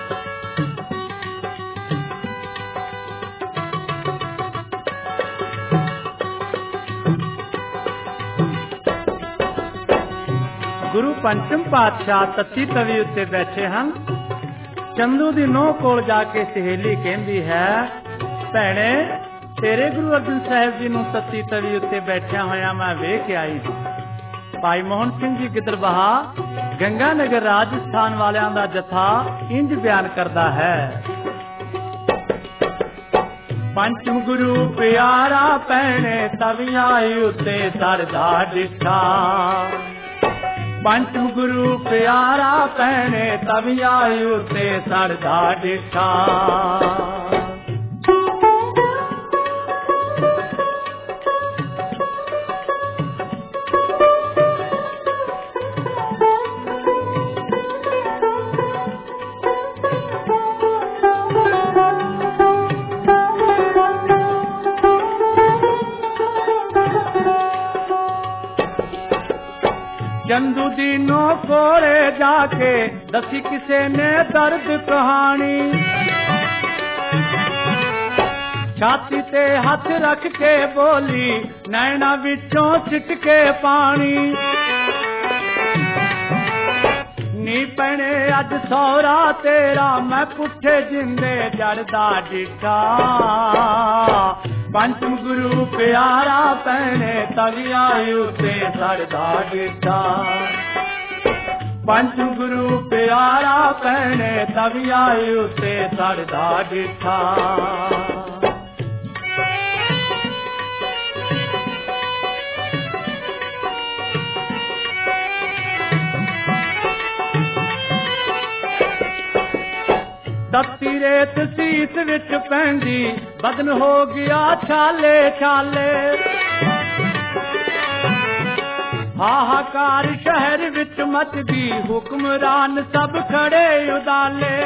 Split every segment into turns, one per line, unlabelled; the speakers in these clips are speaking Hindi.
गुरु पंचम पातशाह तत्ती तवी उत्ते बैठे हैं। चंदू दी नोह कोल जाके सहेली कहंदी है, भैणे तेरे गुरु अर्जन साहिब जी नूं तत्ती तवी उत्ते बैठिया होया मैं वेख आई हां। भाई मोहन सिंह जी गिदड़बाहा गंगानगर राजस्थान वालियां दा जथा इंज बयान करदा है। पंचम गुरु प्यारा भैणे तवियां उत्ते सरदा डिठा। पंचम गुरु प्यारा भैणे तवियां उत्ते सरदा डिठा। चंदू दीनो कोले जाके दसी किसे ने दर्द कहानी। छाती ते हाथ रख के बोली नैना विचों छिटके पानी। नी पने अज सौरा तेरा मैं पुठे जिंदे जड़दा डिठा। पंचम गुरु प्यारा भैणे तवियां उत्ते सरदा डिठा। पंचम गुरु प्यारा भैणे तवियां उत्ते सरदा डिठा। तत्ती रेत सीस विच पैंदी बदन हो गया छाले छाले। हाहाकार शहर विच मच गई हुक्मरान सब खड़े उदाले।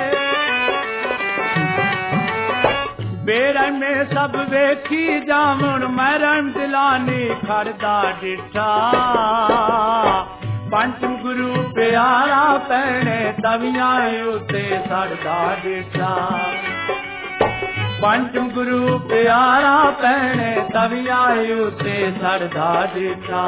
बेरह में सब वेखी जामुन मैरन दिलानी खड़दा डिठा। पंचम गुरु प्यारा भैणे तवियां उत्ते सरदा डिठा। पंचम गुरु प्यारा भैणे तवियां उत्ते सरदा डिठा।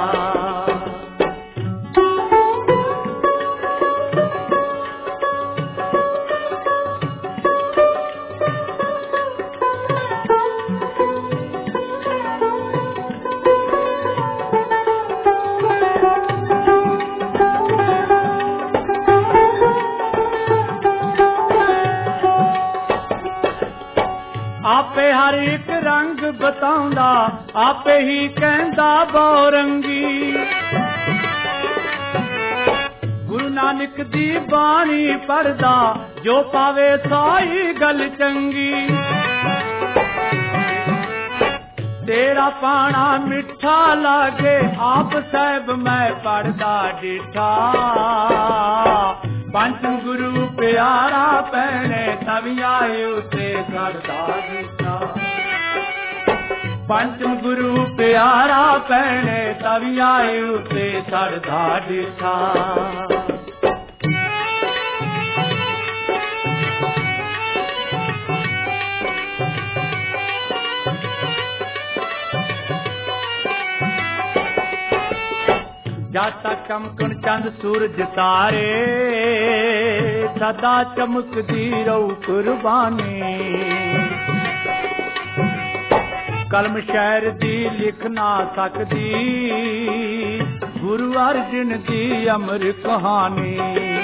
आपे हर एक रंग बताउंदा आपे ही कहंदा बहुरंगी। गुरु नानक दी बाणी पढ़दा जो पावे साई गल चंगी। तेरा पाना मिठा लागे आप साहिब मैं पढ़दा डिठा। पंचम गुरु प्यारा भैणे तवियां उत्ते सरदा डिठा। पंचम गुरु प्यारा भैणे तवियां उत्ते सरदा डिठा। जाता चमकन चंद सूरज तारे सदा चमकदी रहू कुर्बानी। कलम शहर दी लिख ना सकदी गुरु अर्जन दी अमर कहानी।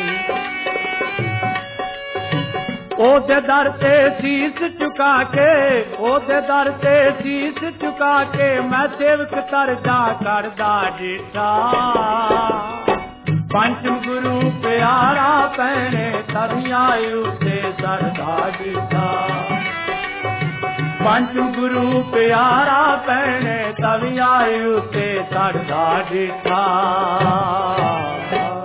ओदे दर ते शीस चुका के ओदे दर ते शीस चुका के मैं सेवक तरजा करदा डिठा। पंचम गुरु प्यारा भैणे तवियां उत्ते सरदा डिठा। पंचम गुरु प्यारा भैणे तवियां उत्ते सरदा डिठा।